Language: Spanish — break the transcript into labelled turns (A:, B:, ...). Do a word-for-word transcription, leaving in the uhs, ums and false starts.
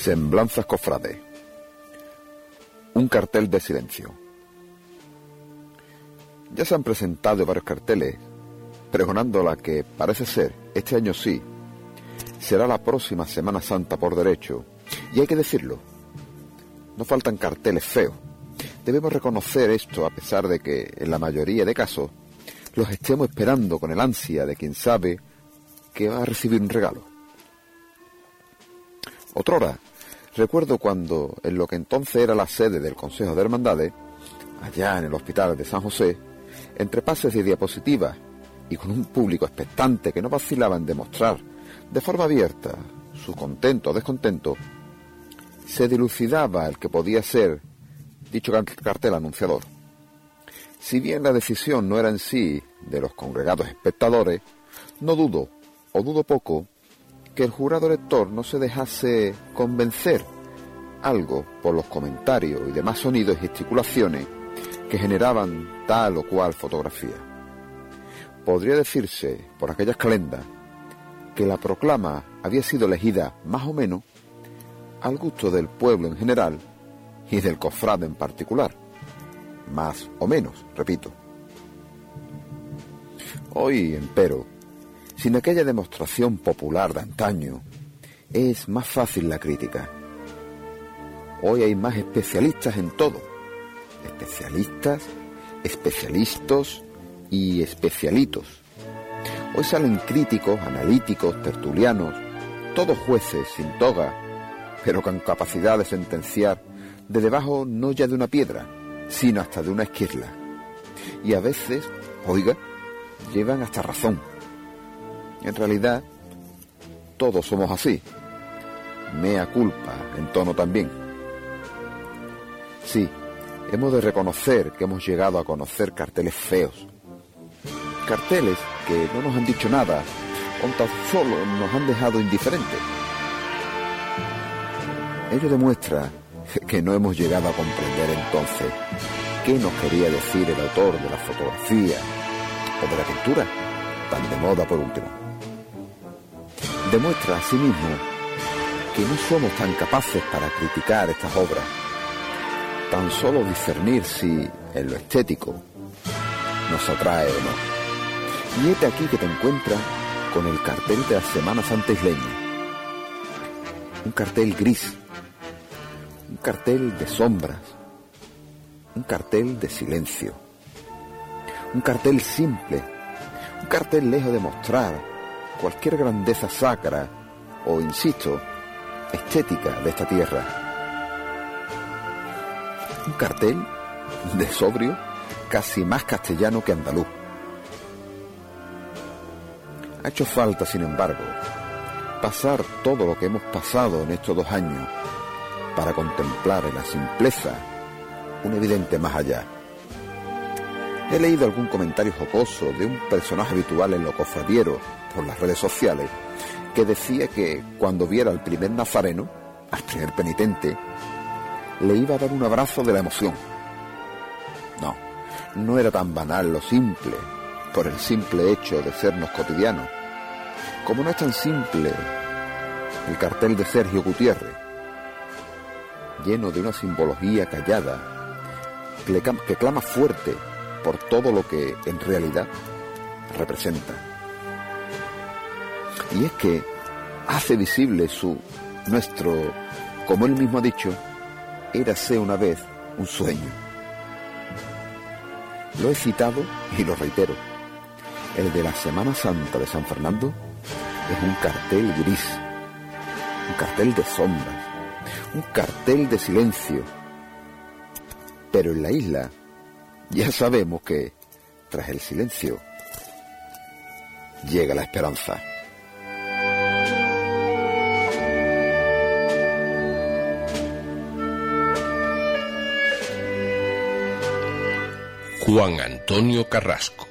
A: Semblanzas cofrades. Un cartel de silencio. Ya se han presentado varios carteles pregonando la que parece ser, este año sí, será la próxima Semana Santa por derecho. Y hay que decirlo, no faltan carteles feos. Debemos reconocer esto a pesar de que, en la mayoría de casos, los estemos esperando con el ansia de quien sabe que va a recibir un regalo. Otrora, recuerdo cuando, en lo que entonces era la sede del Consejo de Hermandades, allá en el Hospital de San José, entre pases de diapositivas y con un público expectante que no vacilaba en demostrar de forma abierta su contento o descontento, se dilucidaba el que podía ser dicho cartel anunciador. Si bien la decisión no era en sí de los congregados espectadores, no dudo, o dudo poco, que el jurado lector no se dejase convencer algo por los comentarios y demás sonidos y gesticulaciones que generaban tal o cual fotografía. Podría decirse, por aquellas calendas, que la proclama había sido elegida más o menos al gusto del pueblo en general y del cofrade en particular. Más o menos, repito. Hoy, empero, sin aquella demostración popular de antaño, es más fácil la crítica. Hoy hay más especialistas en todo. Especialistas, especialistas y especialitos. Hoy salen críticos, analíticos, tertulianos, todos jueces sin toga, pero con capacidad de sentenciar de debajo no ya de una piedra, sino hasta de una esquirla. Y a veces, oiga, llevan hasta razón. En realidad, todos somos así. Mea culpa, en tono también. Sí, hemos de reconocer que hemos llegado a conocer carteles feos. Carteles que no nos han dicho nada, o tan solo nos han dejado indiferentes. Ello demuestra que no hemos llegado a comprender entonces qué nos quería decir el autor de la fotografía o de la pintura, tan de moda por último. Demuestra asimismo que no somos tan capaces para criticar estas obras, tan solo discernir si en lo estético nos atrae o no. Y este aquí que te encuentras con el cartel de la Semana Santa isleña. Un cartel gris, un cartel de sombras, un cartel de silencio, un cartel simple, un cartel lejos de mostrar cualquier grandeza sacra o, insisto, estética de esta tierra. Un cartel de sobrio casi más castellano que andaluz. Ha hecho falta, sin embargo, pasar todo lo que hemos pasado en estos dos años para contemplar en la simpleza un evidente más allá. He leído algún comentario jocoso de un personaje habitual en lo cofradiero por las redes sociales que decía que cuando viera al primer nazareno, al primer penitente, le iba a dar un abrazo de la emoción. No, no era tan banal lo simple, por el simple hecho de sernos cotidianos, como no es tan simple el cartel de Sergio Gutiérrez, lleno de una simbología callada que, le, que clama fuerte por todo lo que en realidad representa. Y es que hace visible su, nuestro, como él mismo ha dicho, érase una vez un sueño. Lo he citado y lo reitero. El de la Semana Santa de San Fernando es un cartel gris, un cartel de sombras, un cartel de silencio. Pero en la isla ya sabemos que tras el silencio llega la esperanza.
B: Juan Antonio Carrasco.